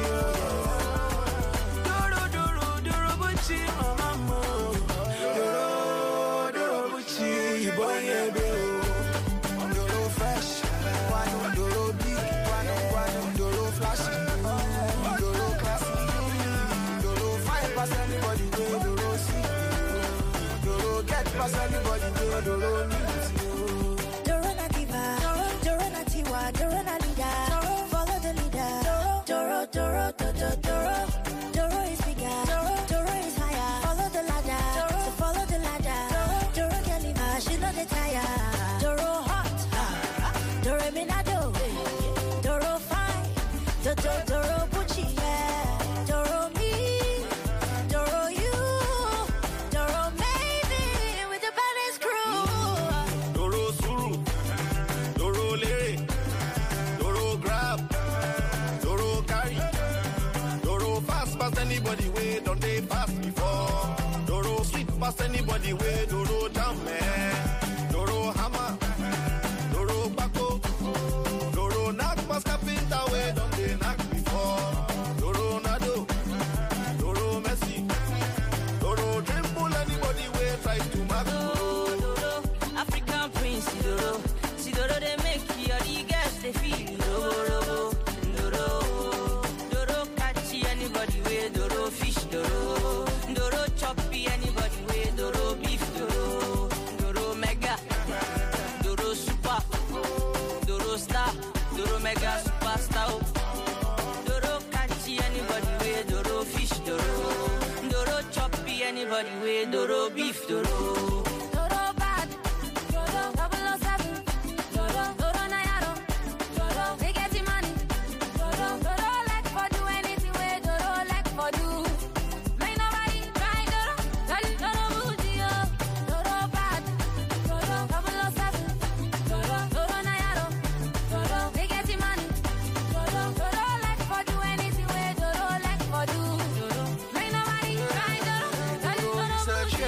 Doro, Doro, Doro Bucci, mama, Doro, Doro Bucci, boy, yeah, baby. Doro fresh, Doro big, Doro flashy, Doro classy, Doro fine pass anybody way, Doro see, Doro get pass anybody way, Doro meet you. Doro Nativa, Doro Natiwa, Doro Nalida, follow the leader. Doro, Doro, Doro, Doro, Doro is bigger, Doro is higher. Follow the ladder, so follow the ladder. Doro can leave her, she not the tire. Doro hot, Doro Minado, Doro fine, Doro, Doro Bucci, yeah. Doro me, Doro you, Doro maybe with the baddest crew. Doro Suru, Doro Lere, Doro Grab, Doro Carry, Doro fast past anybody way, don't they fast before. Doro sweet past anybody way, Doro jam man. Doro hammer, Doro bako, Doro knock past carpenter way, don't they knock before. Doro Nado, Doro Messi, Doro dribble anybody way, try to mark. Doro, African Prince, Doro, see Doro they make you all the girls they feel. Doro, Doro, Doro catchy anybody way, Doro fish, Doro, Doro choppy anybody way, Doro beef, Doro, Doro mega, Doro super, Doro star, Doro mega superstar. Doro catchy anybody way, Doro fish, Doro, Doro choppy anybody way, Doro beef, Doro. Doro bad, Doro double oh seven, Doro, Doro Nayaro, Doro they get the money, Doro, Doro like for do anything way, Doro like for do. May nobody try Doro, Doro, Doro bougie, Doro bad, Doro double oh seven, Doro, Doro Nayaro, Doro they get the money, Doro, Doro like for do anything way, Doro like for do. Doro, may nobody try Doro, Doro, Doro bougie.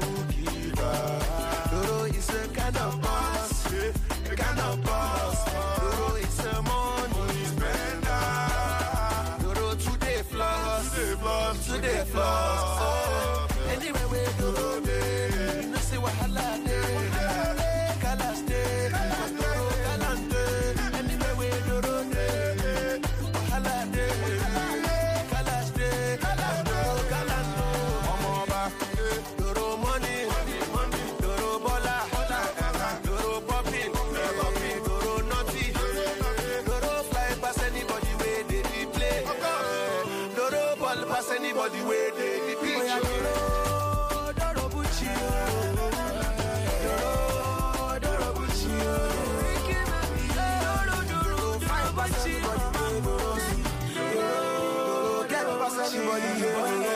Doro is a kind of boss, a kind of boss. Doro is a money spender. Doro today floss, today floss, today floss. Anyway, we Doro day, you know say wahala day, colors day, Doro galante. Anyway, we Doro day, wahala day, colors day, Doro galante. Omo ba, Doro money, Doro bola, Doro popping, Doro naughty, Doro fly past anybody way they dey play, Doro ball past anybody way they dey pitch. Doro, Doro Bucci, Doro, Doro Bucci, Doro, Doro, fine past anybody way, Doro, Doro get past anybody way.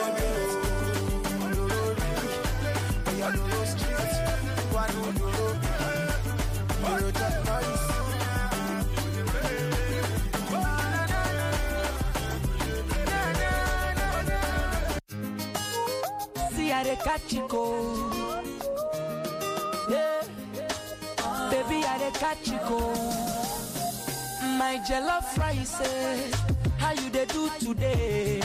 Doro street, Doro, Doro Jack Norris. See how they catch you cold. Yeah, baby, how they catch you cold. My jollof rice, eh, how you they do today?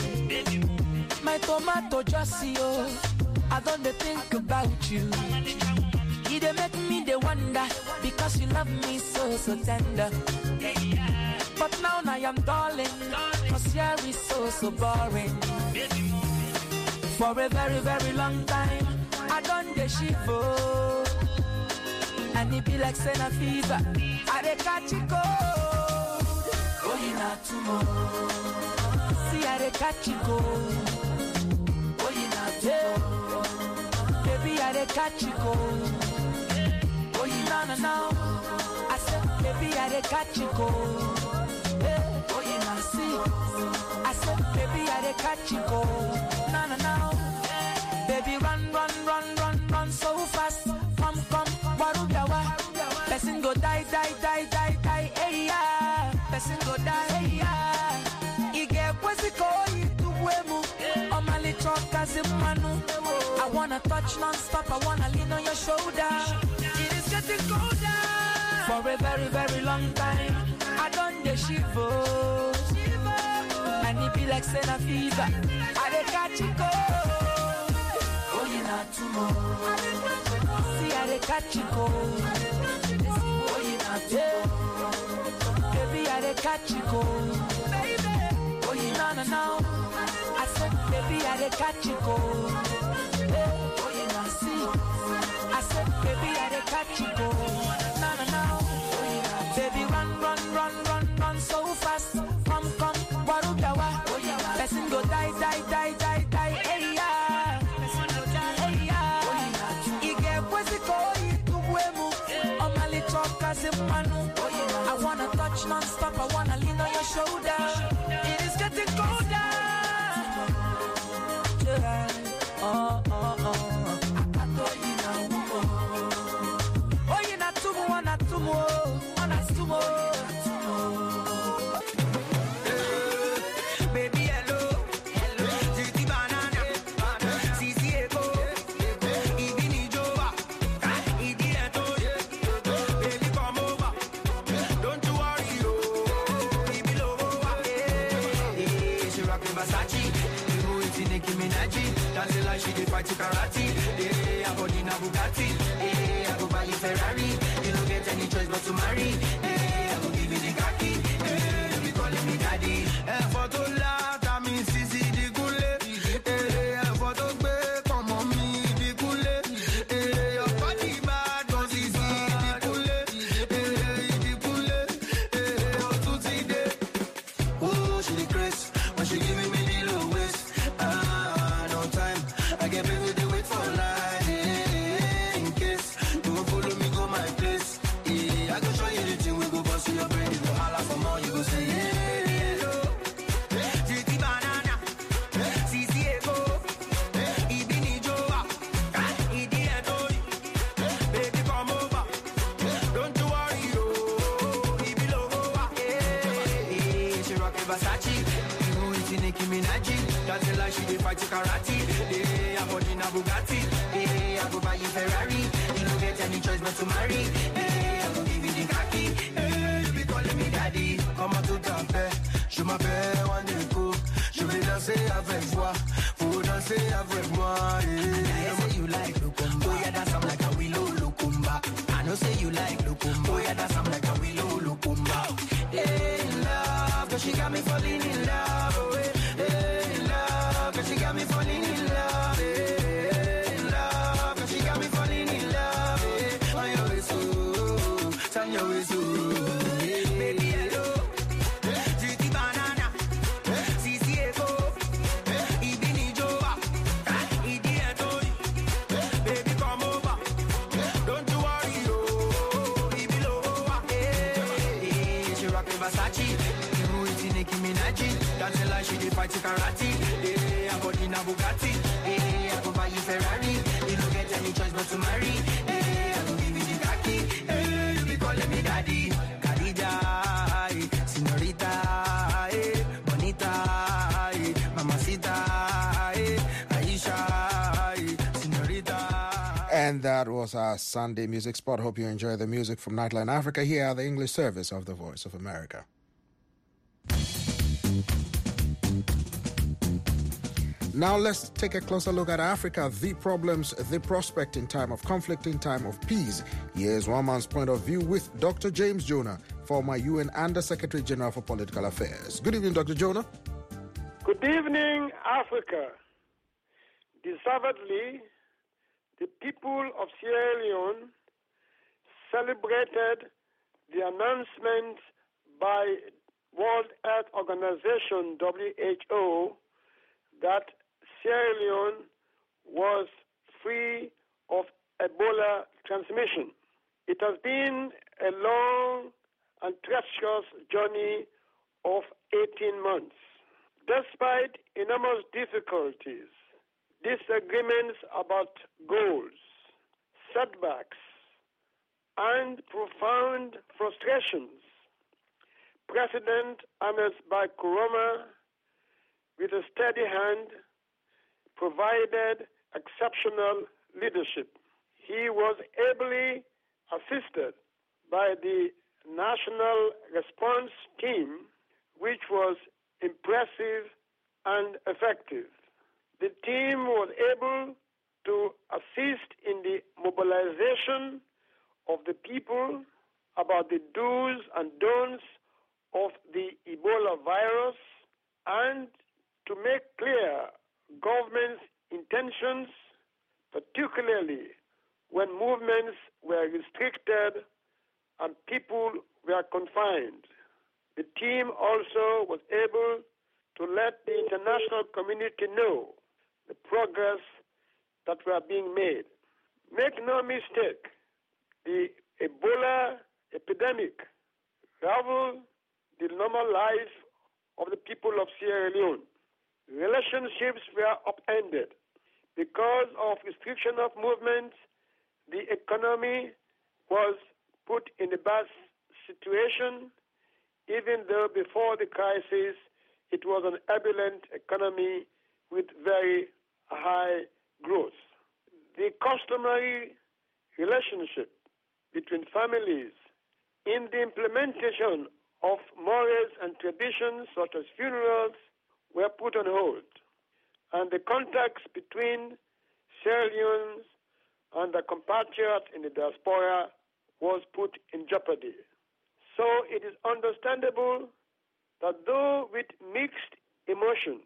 My tomato just see you. I don't think about you. You they make me they wonder, because you love me so, so tender. But now I am darling, cause here is so, so boring. For a very, very long time, I done the shiver. And it be like Senna fever, I dey catch it cold. Oh, you not tomorrow. See, I dey catch it cold. Oh, you not tomorrow. Baby, I dey catch it cold. Oh, you no, no, no. I said, baby, I dey catch it cold. Oh, you not see. I said, baby, I dey catch it cold. No, no, no. Baby, run, run, run, run, run so fast. Come, come, warugawa. Person go die, die, die, die, die, hey, yeah. Person go die, hey, yeah. Ige kwezi koi tuwemu. Omali choka zimanu. I wanna touch non-stop, I wanna lean on your shoulder. It is getting colder. For a very, very long time, I done the shiver. And it be like Senna fever. I dey catch it cold. Oh, you not tomorrow. See, I dey catch it cold. Oh, you not tomorrow. Baby, I dey catch it cold. Oh, you no, no, no. I said, baby, I dey catch it cold. Oh, you not see. I said, baby, I dey catch it cold. No, no, no. Baby, run, run, run, run, run so fast. Come, come, warugawa. Person go die, die, die, die, die, hey, yeah. Person go die, hey, yeah. Ige kwezi koi tuwemu. Omali choka zimanu. I wanna touch non-stop, I wanna lean on your shoulder. It is getting colder. Yeah. Oh, oh, oh. I told you now. Oh, you not tumu, oh, not tumu, oh, not tumu. She dey fight karate, eh? I body na Bugatti, eh? I go buy you Ferrari. You don't get any choice but to marry, eh? I go give you the khaki, eh? You be calling me daddy. Eh, photo la, ta mi sisi di kule, eh? Photo gbe, come on me di kule, eh? Your body bad, don't sisi di kule, eh? Di kule, eh? Oh, tutti de, ooh, she the grace when she giving me the low waist. I get busy to wait for life, yeah, in case you won't follow me, go my place. Yeah, I can show you the thing, we go bust your brain. You go holla for more, you go say, yeah, hello. G T banana, C C A go, Ibini Joa, Idi Edoi, baby come over, don't you worry, oh, Ibi Logoa, yeah, she rockin' Versace, you know it's Nicki Minaj, that's like she dey fight karate, yeah. Bugatti, eh? I go buy you Ferrari. You don't get any choice but to marry, eh? I go give you the khaki, eh? You be calling me daddy. Come on to taper, je m'appelle one day go. Je vais danser avec toi, faut danser avec moi, eh? I say you like Lukumba, oh yeah, that's I'm like a willow Lukumba. I know say you like Lukumba, oh yeah, that's I'm like a willow Lukumba. Eh, in love, cause she got me falling in love, oh eh? Eh, in love, cause she got me falling in love, eh? Baby, hello. G T banana, C C A go, Ibini Joa, Idi Edoi, baby come over, don't you worry, oh, Ibi Logoa, eh? She rockin' Versace, you know it's Nicki Minaj, that's like she dey fight karate, eh? I body na Bugatti, eh? I go buy you Ferrari, you don't get any choice but to marry, eh? I go give you the khaki, eh? You be calling me daddy. Señorita, eh, bonita, eh, mamacita, eh, Aisha, eh, señorita. And that was our Sunday music spot. Hope you enjoy the music from Nightline Africa. Here are the English service of the Voice of America. Now let's take a closer look at Africa, the problems, the prospect in time of conflict, in time of peace. Here's one man's point of view with Doctor James Jonah, former U N Under Secretary General for Political Affairs. Good evening, Doctor Jonah. Good evening, Africa. Deservedly, the people of Sierra Leone celebrated the announcement by World Health Organization, W H O, that Sierra Leone was free of Ebola transmission. It has been a long and treacherous journey of eighteen months. Despite enormous difficulties, disagreements about goals, setbacks, and profound frustrations, President Ernest Bai Koroma, with a steady hand, provided exceptional leadership. He was ably assisted by the National Response Team, which was impressive and effective. The team was able to assist in the mobilization of the people about the do's and don'ts of the Ebola virus and to make clear government's intentions, particularly when movements were restricted and people were confined. The team also was able to let the international community know the progress that were being made. Make no mistake, the Ebola epidemic ravaged the normal life of the people of Sierra Leone. Relationships were upended. Because of restriction of movement, the economy was put in a bad situation, even though before the crisis it was an ebullient economy with very high growth. The customary relationship between families in the implementation of mores and traditions such as funerals were put on hold, and the contacts between Sierra Leoneans and their compatriots in the diaspora was put in jeopardy. So it is understandable that though with mixed emotions,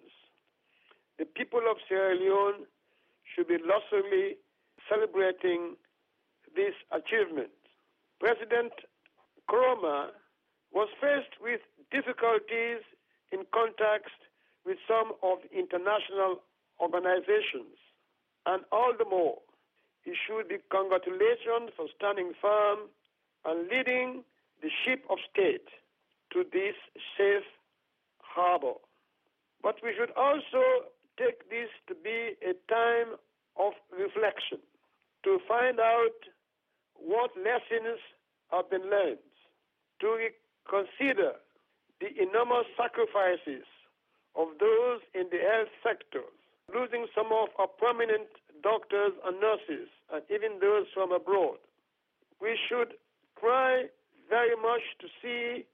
the people of Sierra Leone should be lustfully celebrating this achievement. President Koroma was faced with difficulties in contact with some of the international organizations, and all the more, he should be congratulated for standing firm and leading the ship of state to this safe harbor. But we should also take this to be a time of reflection, to find out what lessons have been learned, to consider the enormous sacrifices of those in the health sectors, losing some of our prominent doctors and nurses, and even those from abroad. We should try very much to see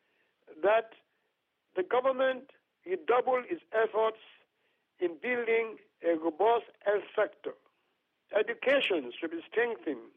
that the government redouble its efforts in building a robust health sector. Education should be strengthened,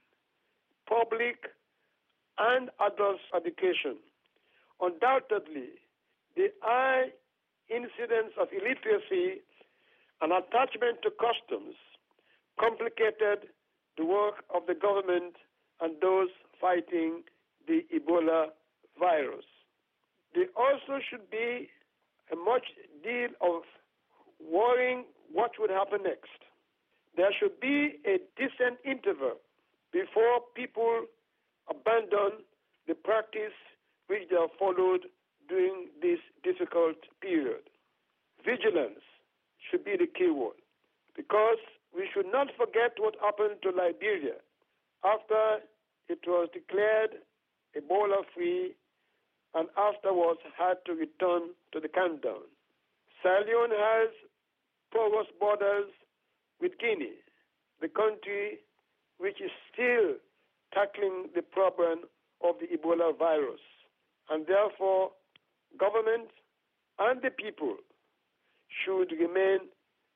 public and adult education. Undoubtedly, the high incidence of illiteracy and attachment to customs complicated the work of the government and those fighting the Ebola virus. There also should be a much deal of worrying what would happen next. There should be a decent interval before people abandon the practice which they have followed during this difficult period. Vigilance should be the key word, because we should not forget what happened to Liberia after it was declared Ebola-free and afterwards had to return to the countdown. Sierra Leone has porous borders with Guinea, the country which is still tackling the problem of the Ebola virus. And therefore, government and the people should remain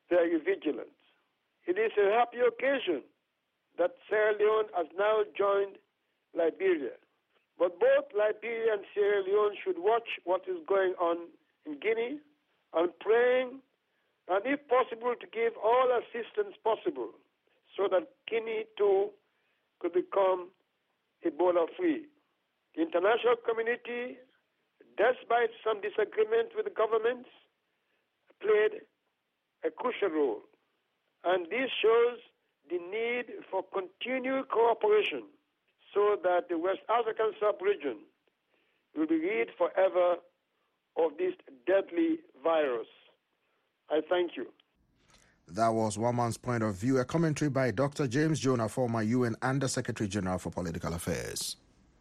very vigilant. It is a happy occasion that Sierra Leone has now joined Liberia. But both Liberia and Sierra Leone should watch what is going on in Guinea and praying, and if possible, to give all assistance possible so that Guinea too could become Ebola-free. The international community, despite some disagreement with the governments, played a crucial role. And this shows the need for continued cooperation so that the West African sub-region will be rid forever of this deadly virus. I thank you. That was one man's point of view, a commentary by Doctor James Jonah, former U N Under Secretary General for Political Affairs.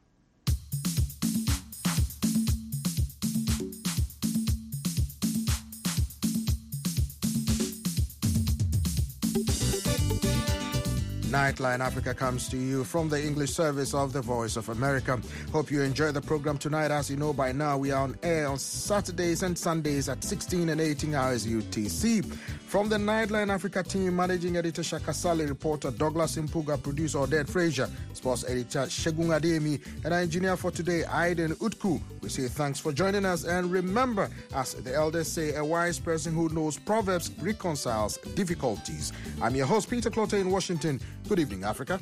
Nightline Africa comes to you from the English service of the Voice of America. Hope you enjoy the program tonight. As you know by now, we are on air on Saturdays and Sundays at sixteen and eighteen hours U T C. From the Nightline Africa team, Managing Editor Shaka Sali, reporter Douglas Impuga, producer Odette Frazier, sports editor Shegun Ademi, and our engineer for today, Aiden Utku. We say thanks for joining us, and remember, as the elders say, a wise person who knows Proverbs reconciles difficulties. I'm your host, Peter Clotter in Washington. Good evening, Africa.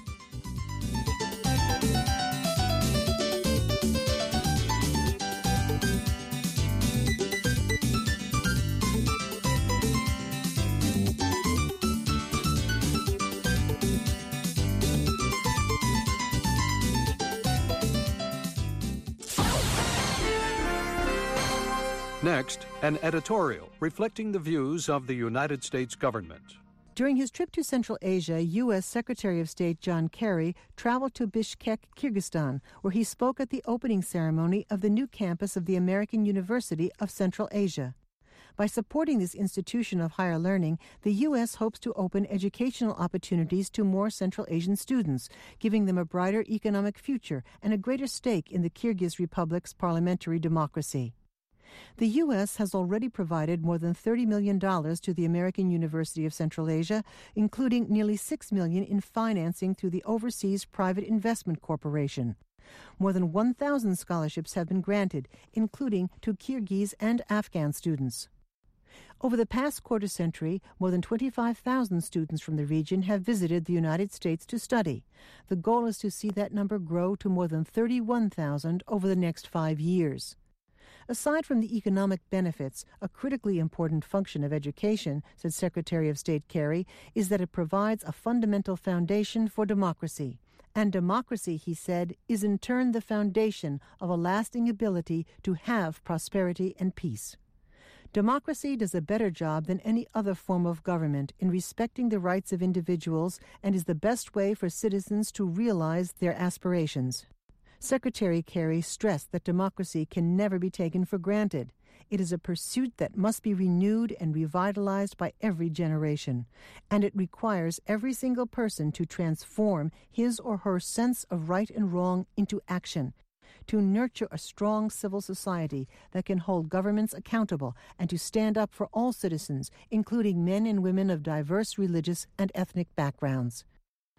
Next, an editorial reflecting the views of the United States government. During his trip to Central Asia, U S Secretary of State John Kerry traveled to Bishkek, Kyrgyzstan, where he spoke at the opening ceremony of the new campus of the American University of Central Asia. By supporting this institution of higher learning, the U S hopes to open educational opportunities to more Central Asian students, giving them a brighter economic future and a greater stake in the Kyrgyz Republic's parliamentary democracy. The U S has already provided more than thirty million dollars to the American University of Central Asia, including nearly six million dollars in financing through the Overseas Private Investment Corporation. More than one thousand scholarships have been granted, including to Kyrgyz and Afghan students. Over the past quarter century, more than twenty-five thousand students from the region have visited the United States to study. The goal is to see that number grow to more than thirty-one thousand over the next five years. Aside from the economic benefits, a critically important function of education, said Secretary of State Kerry, is that it provides a fundamental foundation for democracy. And democracy, he said, is in turn the foundation of a lasting ability to have prosperity and peace. Democracy does a better job than any other form of government in respecting the rights of individuals and is the best way for citizens to realize their aspirations. Secretary Kerry stressed that democracy can never be taken for granted. It is a pursuit that must be renewed and revitalized by every generation, and it requires every single person to transform his or her sense of right and wrong into action, to nurture a strong civil society that can hold governments accountable and to stand up for all citizens, including men and women of diverse religious and ethnic backgrounds.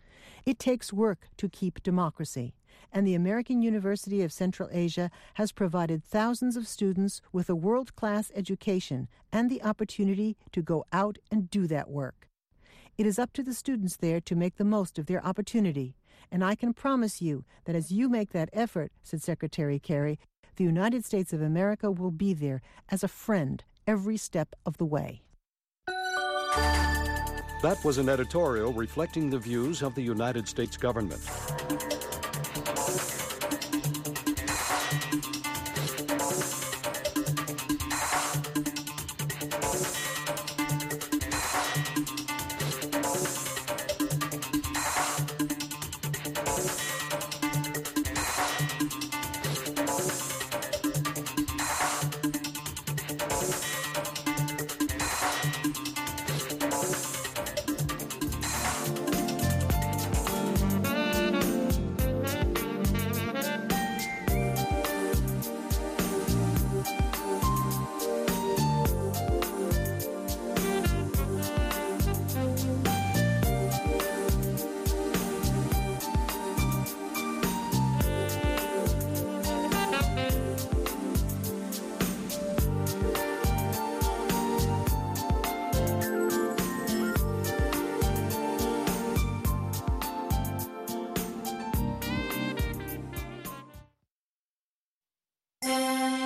It takes work to keep democracy, and the American University of Central Asia has provided thousands of students with a world-class education and the opportunity to go out and do that work. It is up to the students there to make the most of their opportunity, and I can promise you that as you make that effort, said Secretary Kerry, the United States of America will be there as a friend every step of the way. That was an editorial reflecting the views of the United States government.